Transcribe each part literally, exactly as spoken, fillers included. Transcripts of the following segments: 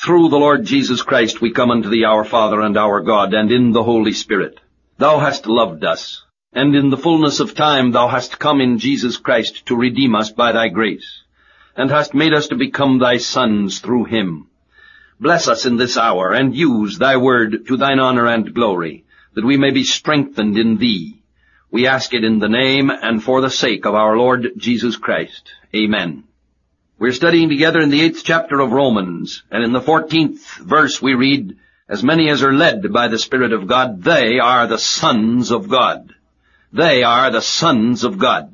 Through the Lord Jesus Christ we come unto thee, our Father and our God, and in the Holy Spirit. Thou hast loved us, and in the fullness of time thou hast come in Jesus Christ to redeem us by thy grace, and hast made us to become thy sons through him. Bless us in this hour, and use thy word to thine honor and glory, that we may be strengthened in thee. We ask it in the name and for the sake of our Lord Jesus Christ. Amen. We're studying together in the eighth chapter of Romans, and in the fourteenth verse we read, "As many as are led by the Spirit of God, they are the sons of God." They are the sons of God.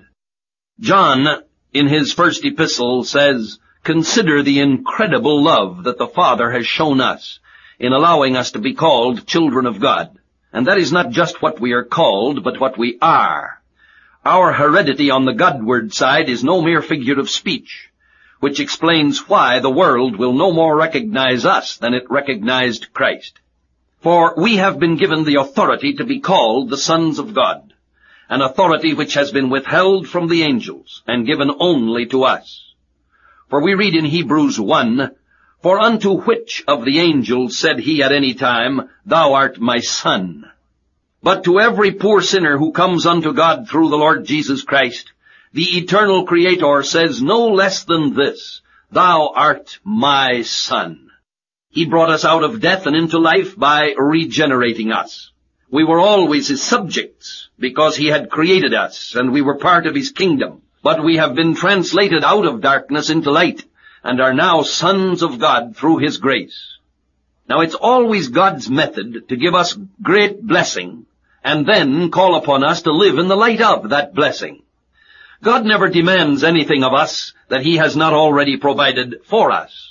John, in his first epistle, says, "Consider the incredible love that the Father has shown us in allowing us to be called children of God." And that is not just what we are called, but what we are. Our heredity on the Godward side is no mere figure of speech, which explains why the world will no more recognize us than it recognized Christ. For we have been given the authority to be called the sons of God, an authority which has been withheld from the angels and given only to us. For we read in Hebrews one, "For unto which of the angels said he at any time, Thou art my son?" But to every poor sinner who comes unto God through the Lord Jesus Christ, the eternal Creator says no less than this, "Thou art my son." He brought us out of death and into life by regenerating us. We were always his subjects because he had created us and we were part of his kingdom. But we have been translated out of darkness into light and are now sons of God through his grace. Now it's always God's method to give us great blessing and then call upon us to live in the light of that blessing. God never demands anything of us that he has not already provided for us.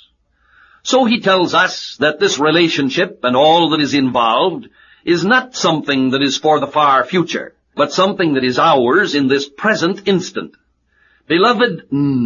So he tells us that this relationship and all that is involved is not something that is for the far future, but something that is ours in this present instant. Beloved,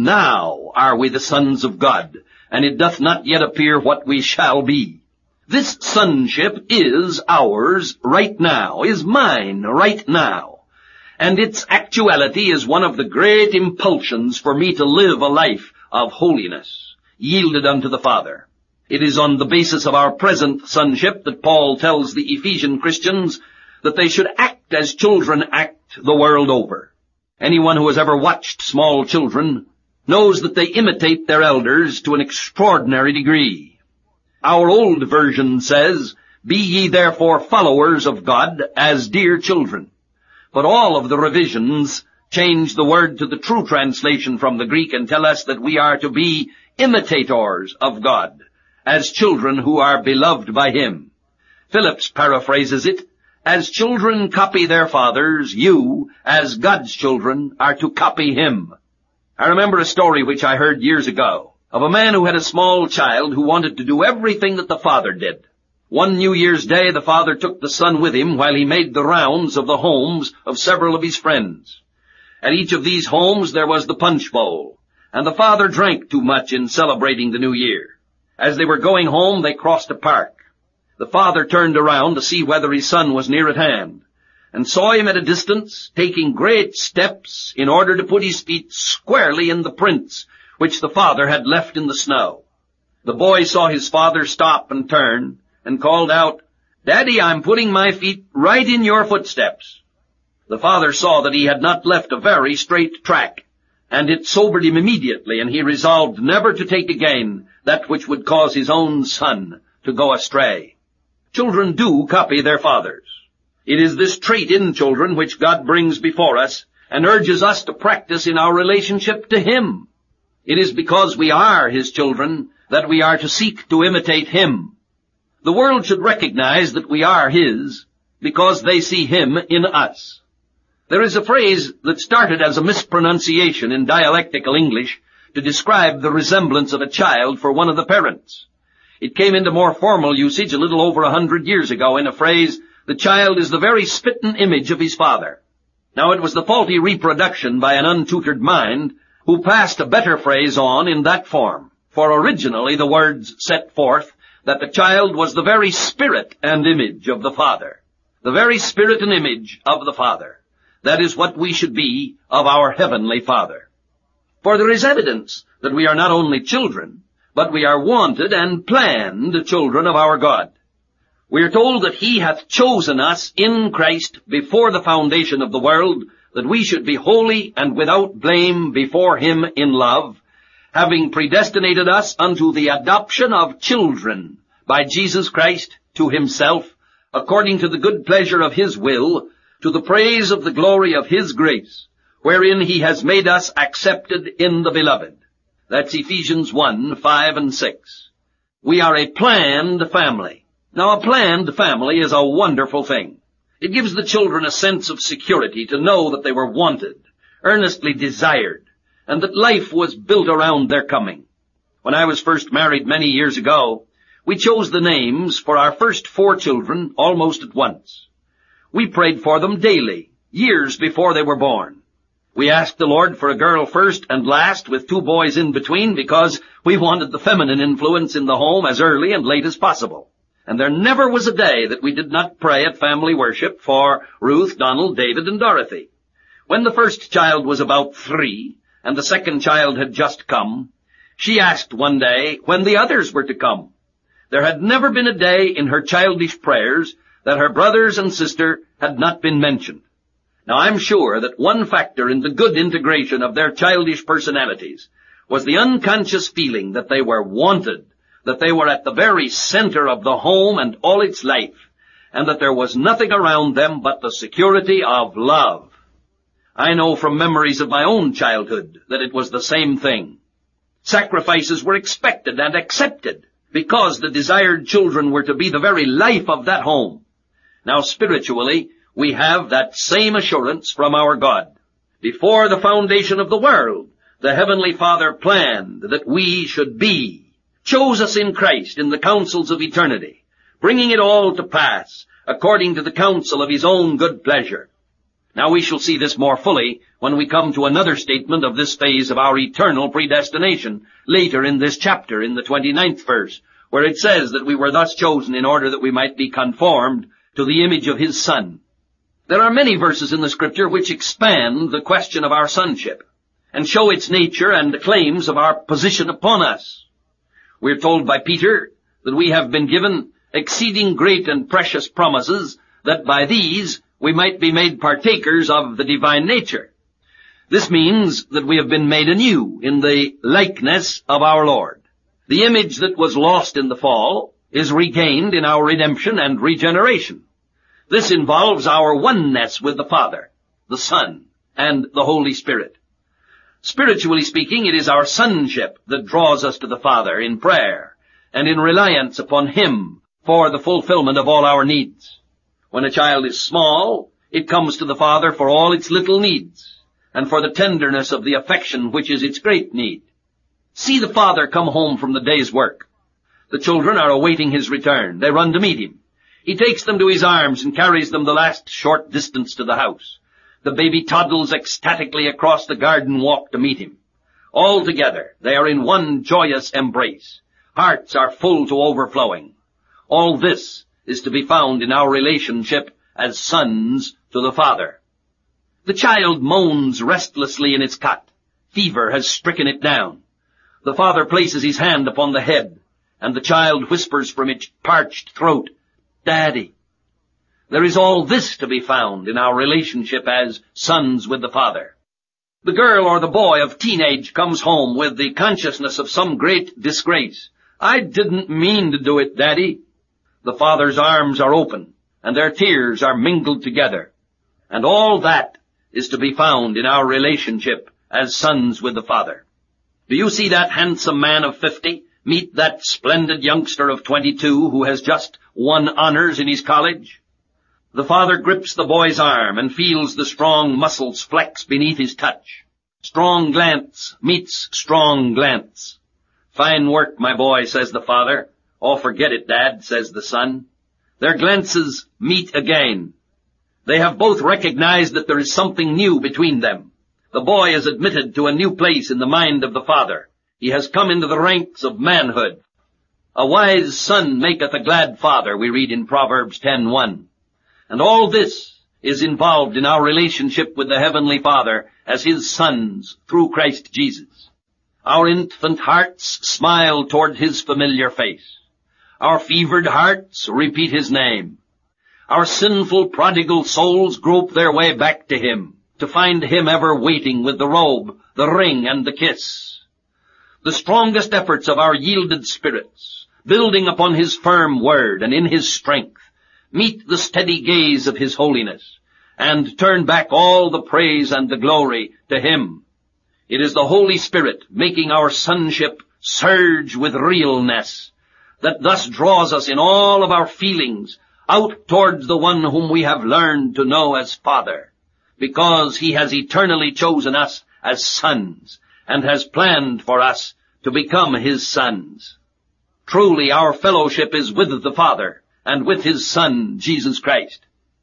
now are we the sons of God, and it doth not yet appear what we shall be. This sonship is ours right now, is mine right now. And its actuality is one of the great impulsions for me to live a life of holiness, yielded unto the Father. It is on the basis of our present sonship that Paul tells the Ephesian Christians that they should act as children act the world over. Anyone who has ever watched small children knows that they imitate their elders to an extraordinary degree. Our old version says, "Be ye therefore followers of God as dear children." But all of the revisions change the word to the true translation from the Greek and tell us that we are to be imitators of God, as children who are beloved by him. Phillips paraphrases it, "As children copy their fathers, you, as God's children, are to copy him." I remember a story which I heard years ago of a man who had a small child who wanted to do everything that the father did. One New Year's Day, the father took the son with him while he made the rounds of the homes of several of his friends. At each of these homes there was the punch bowl, and the father drank too much in celebrating the new year. As they were going home, they crossed a park. The father turned around to see whether his son was near at hand, and saw him at a distance taking great steps in order to put his feet squarely in the prints which the father had left in the snow. The boy saw his father stop and turn, and called out, "Daddy, I'm putting my feet right in your footsteps." The father saw that he had not left a very straight track, and it sobered him immediately, and he resolved never to take again that which would cause his own son to go astray. Children do copy their fathers. It is this trait in children which God brings before us and urges us to practice in our relationship to him. It is because we are his children that we are to seek to imitate him. The world should recognize that we are his because they see him in us. There is a phrase that started as a mispronunciation in dialectical English to describe the resemblance of a child for one of the parents. It came into more formal usage a little over a hundred years ago in a phrase, "The child is the very spitten image of his father." Now it was the faulty reproduction by an untutored mind who passed a better phrase on in that form, for originally the words set forth that the child was the very spirit and image of the Father. The very spirit and image of the Father. That is what we should be of our heavenly Father. For there is evidence that we are not only children, but we are wanted and planned children of our God. We are told that he hath chosen us in Christ before the foundation of the world, that we should be holy and without blame before him in love, having predestinated us unto the adoption of children by Jesus Christ to himself, according to the good pleasure of his will, to the praise of the glory of his grace, wherein he has made us accepted in the beloved. That's Ephesians one, five and six. We are a planned family. Now, a planned family is a wonderful thing. It gives the children a sense of security to know that they were wanted, earnestly desired, and that life was built around their coming. When I was first married many years ago, we chose the names for our first four children almost at once. We prayed for them daily, years before they were born. We asked the Lord for a girl first and last, with two boys in between, because we wanted the feminine influence in the home as early and late as possible. And there never was a day that we did not pray at family worship for Ruth, Donald, David, and Dorothy. When the first child was about three, and the second child had just come, she asked one day when the others were to come. There had never been a day in her childish prayers that her brothers and sister had not been mentioned. Now, I'm sure that one factor in the good integration of their childish personalities was the unconscious feeling that they were wanted, that they were at the very center of the home and all its life, and that there was nothing around them but the security of love. I know from memories of my own childhood that it was the same thing. Sacrifices were expected and accepted because the desired children were to be the very life of that home. Now, spiritually, we have that same assurance from our God. Before the foundation of the world, the Heavenly Father planned that we should be, chose us in Christ in the counsels of eternity, bringing it all to pass according to the counsel of his own good pleasure. Now, we shall see this more fully when we come to another statement of this phase of our eternal predestination later in this chapter, in the twenty-ninth verse, where it says that we were thus chosen in order that we might be conformed to the image of his Son. There are many verses in the Scripture which expand the question of our sonship and show its nature and the claims of our position upon us. We're told by Peter that we have been given exceeding great and precious promises, that by these we might be made partakers of the divine nature. This means that we have been made anew in the likeness of our Lord. The image that was lost in the fall is regained in our redemption and regeneration. This involves our oneness with the Father, the Son, and the Holy Spirit. Spiritually speaking, it is our sonship that draws us to the Father in prayer and in reliance upon him for the fulfillment of all our needs. When a child is small, it comes to the Father for all its little needs and for the tenderness of the affection which is its great need. See the father come home from the day's work. The children are awaiting his return. They run to meet him. He takes them to his arms and carries them the last short distance to the house. The baby toddles ecstatically across the garden walk to meet him. All together, they are in one joyous embrace. Hearts are full to overflowing. All this is to be found in our relationship as sons to the Father. The child moans restlessly in its cot. Fever has stricken it down. The father places his hand upon the head, and the child whispers from its parched throat, "Daddy." There is all this to be found in our relationship as sons with the Father. The girl or the boy of teenage comes home with the consciousness of some great disgrace. "I didn't mean to do it, Daddy." The father's arms are open, and their tears are mingled together. And all that is to be found in our relationship as sons with the Father. Do you see that handsome man of fifty meet that splendid youngster of twenty-two who has just won honors in his college? The father grips the boy's arm and feels the strong muscles flex beneath his touch. Strong glance meets strong glance. "Fine work, my boy," says the father. "Oh, forget it, Dad," says the son. Their glances meet again. They have both recognized that there is something new between them. The boy is admitted to a new place in the mind of the father. He has come into the ranks of manhood. "A wise son maketh a glad father," we read in Proverbs ten one. And all this is involved in our relationship with the Heavenly Father as his sons through Christ Jesus. Our infant hearts smile toward his familiar face. Our fevered hearts repeat his name. Our sinful prodigal souls grope their way back to him, to find him ever waiting with the robe, the ring, and the kiss. The strongest efforts of our yielded spirits, building upon his firm word and in his strength, meet the steady gaze of his holiness, and turn back all the praise and the glory to him. It is the Holy Spirit making our sonship surge with realness that thus draws us in all of our feelings out towards the one whom we have learned to know as Father, because he has eternally chosen us as sons and has planned for us to become his sons. Truly our fellowship is with the Father and with his Son, Jesus Christ.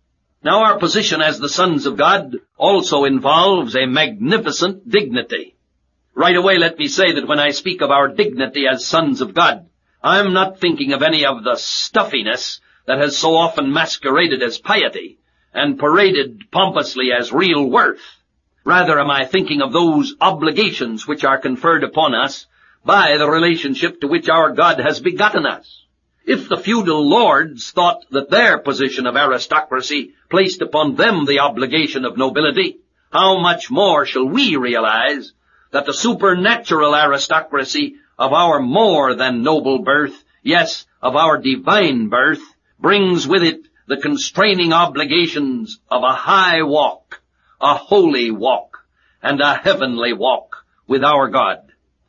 Now our position as the sons of God also involves a magnificent dignity. Right away let me say that when I speak of our dignity as sons of God, I'm not thinking of any of the stuffiness that has so often masqueraded as piety and paraded pompously as real worth. Rather am I thinking of those obligations which are conferred upon us by the relationship to which our God has begotten us. If the feudal lords thought that their position of aristocracy placed upon them the obligation of nobility, how much more shall we realize that the supernatural aristocracy of our more than noble birth, yes, of our divine birth, brings with it the constraining obligations of a high walk, a holy walk, and a heavenly walk with our God.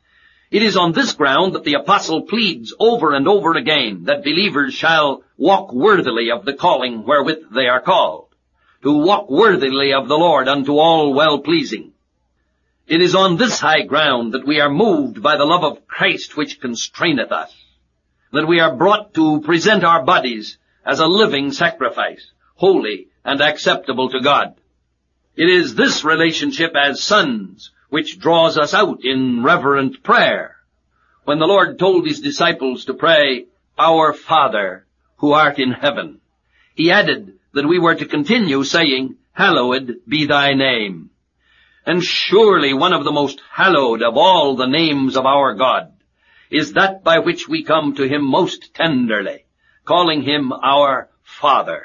It is on this ground that the apostle pleads over and over again that believers shall walk worthily of the calling wherewith they are called, to walk worthily of the Lord unto all well-pleasing. It is on this high ground that we are moved by the love of Christ which constraineth us, that we are brought to present our bodies as a living sacrifice, holy and acceptable to God. It is this relationship as sons which draws us out in reverent prayer. When the Lord told his disciples to pray, Our Father, who art in heaven, he added that we were to continue saying, Hallowed be thy name. And surely one of the most hallowed of all the names of our God is that by which we come to him most tenderly, calling him our Father.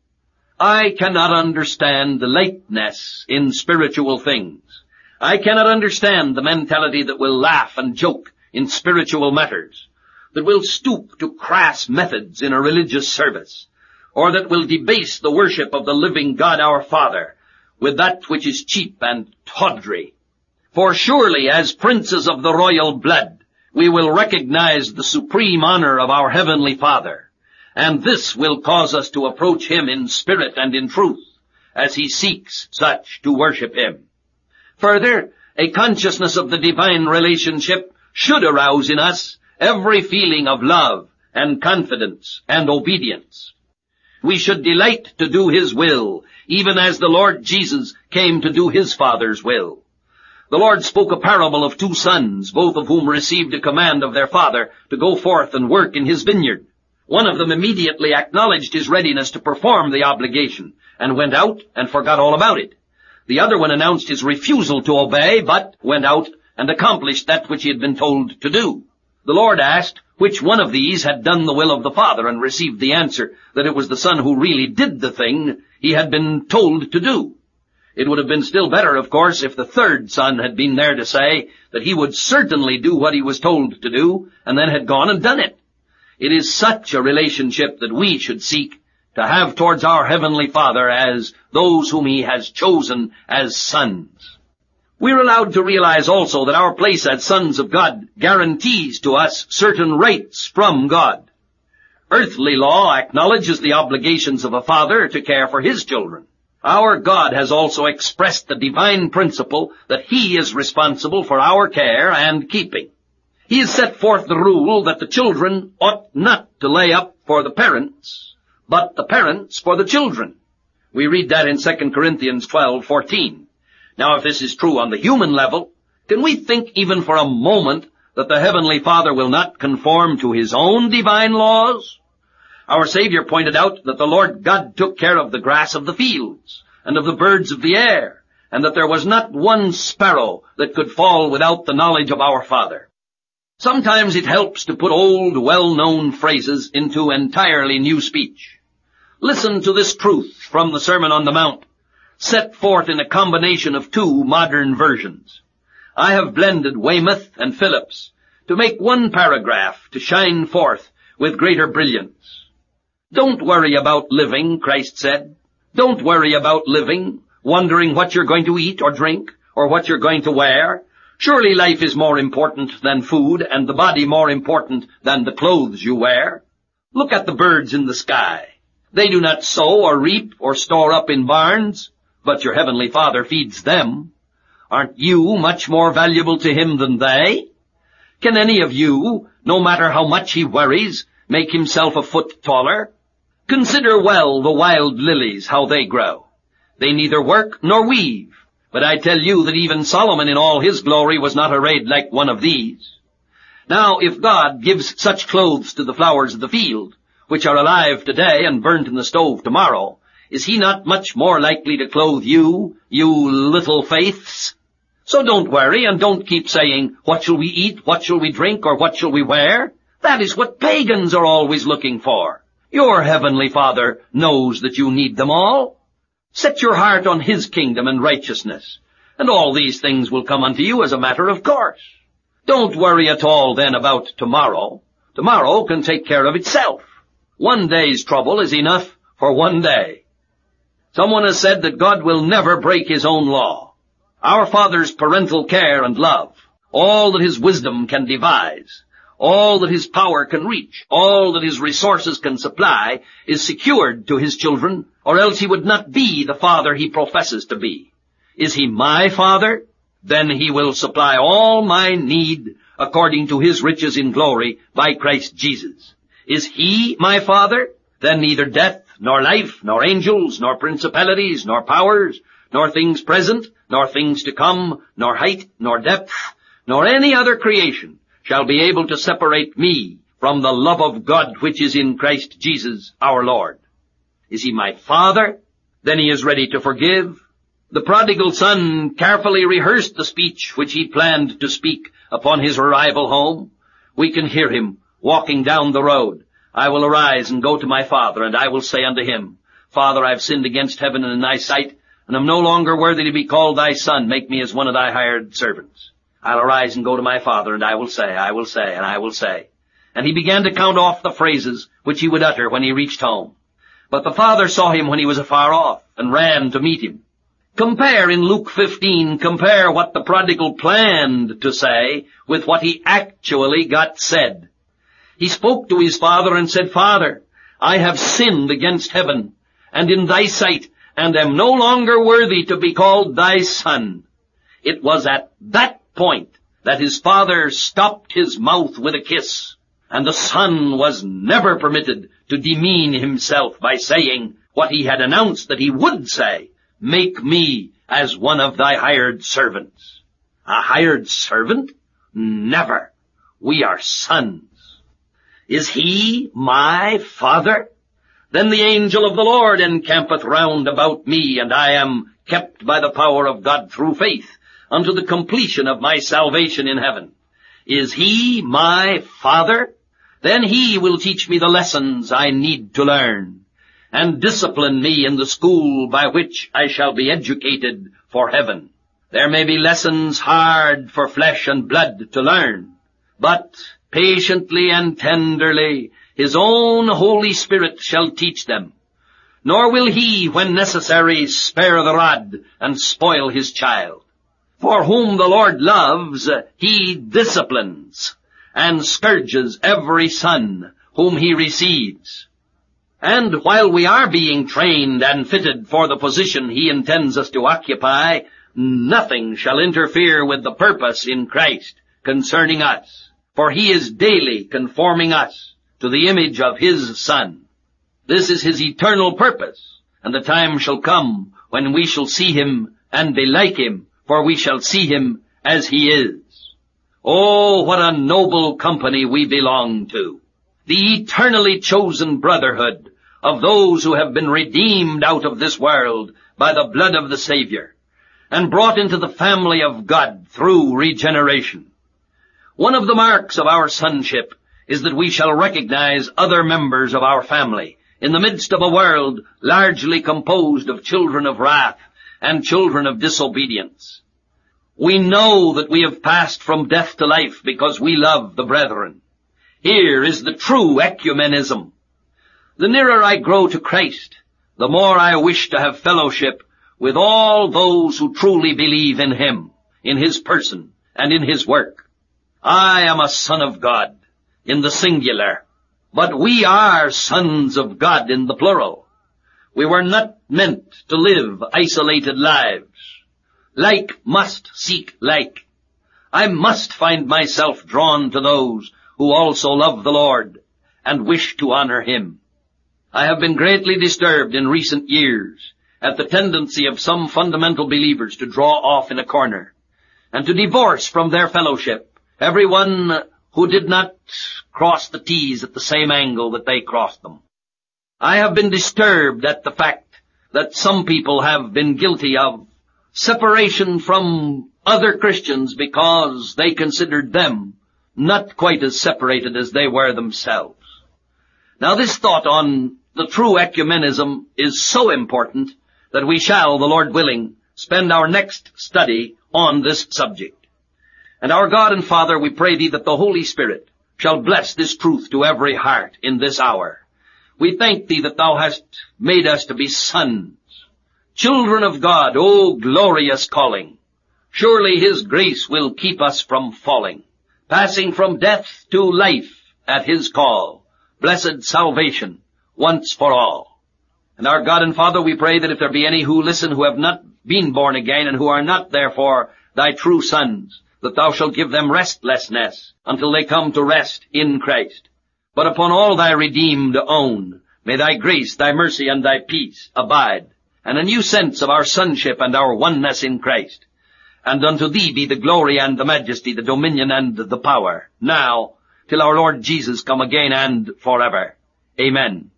I cannot understand the lightness in spiritual things. I cannot understand the mentality that will laugh and joke in spiritual matters, that will stoop to crass methods in a religious service, or that will debase the worship of the living God our Father with that which is cheap and tawdry. For surely as princes of the royal blood, we will recognize the supreme honor of our heavenly Father, and this will cause us to approach him in spirit and in truth, as he seeks such to worship him. Further, a consciousness of the divine relationship should arouse in us every feeling of love and confidence and obedience. We should delight to do his will, even as the Lord Jesus came to do his Father's will. The Lord spoke a parable of two sons, both of whom received a command of their father to go forth and work in his vineyard. One of them immediately acknowledged his readiness to perform the obligation, and went out and forgot all about it. The other one announced his refusal to obey, but went out and accomplished that which he had been told to do. The Lord asked which one of these had done the will of the Father, and received the answer that it was the son who really did the thing he had been told to do. It would have been still better, of course, if the third son had been there to say that he would certainly do what he was told to do, and then had gone and done it. It is such a relationship that we should seek to have towards our Heavenly Father as those whom he has chosen as sons. We're allowed to realize also that our place as sons of God guarantees to us certain rights from God. Earthly law acknowledges the obligations of a father to care for his children. Our God has also expressed the divine principle that he is responsible for our care and keeping. He has set forth the rule that the children ought not to lay up for the parents, but the parents for the children. We read that in Second Corinthians twelve fourteen. Now, if this is true on the human level, can we think even for a moment that the Heavenly Father will not conform to his own divine laws? Our Savior pointed out that the Lord God took care of the grass of the fields, and of the birds of the air, and that there was not one sparrow that could fall without the knowledge of our Father. Sometimes it helps to put old, well-known phrases into entirely new speech. Listen to this truth from the Sermon on the Mount, set forth in a combination of two modern versions. I have blended Weymouth and Phillips to make one paragraph to shine forth with greater brilliance. Don't worry about living, Christ said. Don't worry about living, wondering what you're going to eat or drink, or what you're going to wear. Surely life is more important than food, and the body more important than the clothes you wear. Look at the birds in the sky. They do not sow or reap or store up in barns, but your heavenly Father feeds them. Aren't you much more valuable to him than they? Can any of you, no matter how much he worries, make himself a foot taller? Consider well the wild lilies, how they grow. They neither work nor weave, but I tell you that even Solomon in all his glory was not arrayed like one of these. Now, if God gives such clothes to the flowers of the field, which are alive today and burnt in the stove tomorrow, is he not much more likely to clothe you, you little faiths? So don't worry, and don't keep saying, what shall we eat, what shall we drink, or what shall we wear? That is what pagans are always looking for. Your heavenly Father knows that you need them all. Set your heart on his kingdom and righteousness, and all these things will come unto you as a matter of course. Don't worry at all then about tomorrow. Tomorrow can take care of itself. One day's trouble is enough for one day. Someone has said that God will never break his own law. Our Father's parental care and love, all that his wisdom can devise, all that his power can reach, all that his resources can supply, is secured to his children, or else he would not be the Father he professes to be. Is he my Father? Then he will supply all my need according to his riches in glory by Christ Jesus. Is he my Father? Then neither death, nor life, nor angels, nor principalities, nor powers, nor things present, nor things to come, nor height, nor depth, nor any other creation shall be able to separate me from the love of God which is in Christ Jesus our Lord. Is he my Father? Then he is ready to forgive. The prodigal son carefully rehearsed the speech which he planned to speak upon his arrival home. We can hear him walking down the road. I will arise and go to my father, and I will say unto him, Father, I have sinned against heaven and in thy sight, and am no longer worthy to be called thy son. Make me as one of thy hired servants. I'll arise and go to my father, and I will say, I will say, and I will say. And he began to count off the phrases which he would utter when he reached home. But the father saw him when he was afar off, and ran to meet him. Compare in Luke fifteen, compare what the prodigal planned to say with what he actually got said. He spoke to his father and said, Father, I have sinned against heaven and in thy sight, and am no longer worthy to be called thy son. It was at that point that his father stopped his mouth with a kiss, and the son was never permitted to demean himself by saying what he had announced that he would say, Make me as one of thy hired servants. A hired servant? Never. We are sons. Is he my Father? Then the angel of the Lord encampeth round about me, and I am kept by the power of God through faith, unto the completion of my salvation in heaven. Is he my Father? Then he will teach me the lessons I need to learn, and discipline me in the school by which I shall be educated for heaven. There may be lessons hard for flesh and blood to learn, but patiently and tenderly his own Holy Spirit shall teach them. Nor will he, when necessary, spare the rod and spoil his child. For whom the Lord loves, he disciplines, and scourges every son whom he receives. And while we are being trained and fitted for the position he intends us to occupy, nothing shall interfere with the purpose in Christ concerning us, for he is daily conforming us to the image of his Son. This is his eternal purpose, and the time shall come when we shall see him and be like him, for we shall see him as he is. Oh, what a noble company we belong to! The eternally chosen brotherhood of those who have been redeemed out of this world by the blood of the Savior. and brought into the family of God through regeneration. One of the marks of our sonship is that we shall recognize other members of our family in the midst of a world largely composed of children of wrath and children of disobedience. We know that we have passed from death to life because we love the brethren. Here is the true ecumenism. The nearer I grow to Christ, the more I wish to have fellowship with all those who truly believe in Him, in His person, and in His work. I am a son of God, in the singular, but we are sons of God in the plural. We were not meant to live isolated lives. Like must seek like. I must find myself drawn to those who also love the Lord and wish to honor Him. I have been greatly disturbed in recent years at the tendency of some fundamental believers to draw off in a corner and to divorce from their fellowship everyone who did not cross the T's at the same angle that they crossed them. I have been disturbed at the fact that some people have been guilty of separation from other Christians because they considered them not quite as separated as they were themselves. Now this thought on the true ecumenism is so important that we shall, the Lord willing, spend our next study on this subject. And our God and Father, we pray Thee that the Holy Spirit shall bless this truth to every heart in this hour. We thank Thee that Thou hast made us to be sons, children of God, O glorious calling. Surely His grace will keep us from falling, passing from death to life at His call, blessed salvation once for all. And our God and Father, we pray that if there be any who listen who have not been born again and who are not therefore Thy true sons, that Thou shalt give them restlessness until they come to rest in Christ. But upon all Thy redeemed own, may Thy grace, Thy mercy, and Thy peace abide, and a new sense of our sonship and our oneness in Christ. And unto Thee be the glory and the majesty, the dominion and the power, now, till our Lord Jesus come again and forever. Amen.